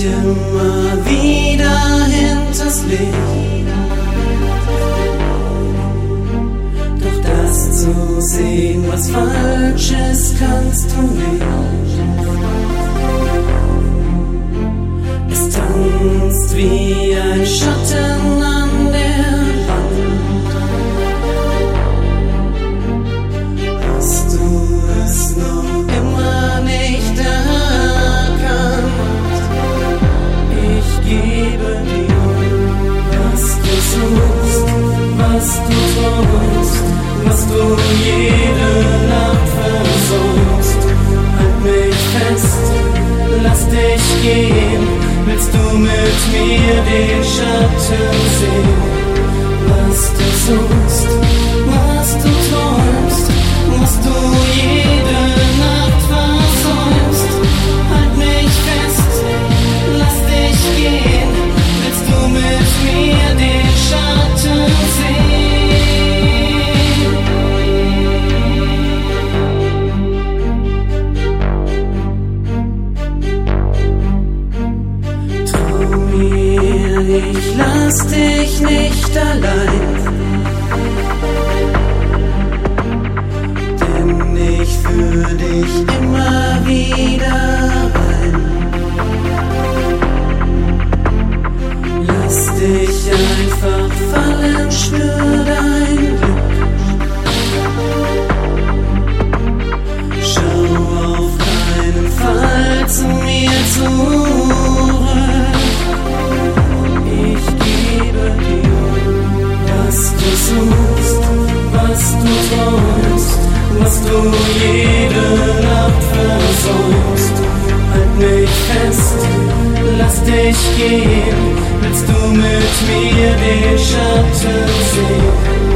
mich immer wieder hinters Licht. Doch das zu sehen, was falsch ist, kannst du nicht. Es tanzt wie ein Schatten an der Wand. Hast du es noch immer nicht erkannt? Ich gebe dir, was du suchst, was du träumst, was du jede Nacht versuchst. Halt mich fest, lass dich gehen. Willst du mit mir den Schatten sehen? Was du suchst, was du träumst, was du jede Nacht versäumst. Halt mich fest, lass dich gehen. Willst du mit mir den Schatten sehen? Ich lass dich nicht allein, denn ich führ dich immer wieder ein. Lass dich einfach fallen, spür dein Glück. Schau auf keinen Fall zu mir zurück. Was du träumst, was du jede Nacht versäumst. Halt mich fest, lass dich gehen. Willst du mit mir den Schatten sehen?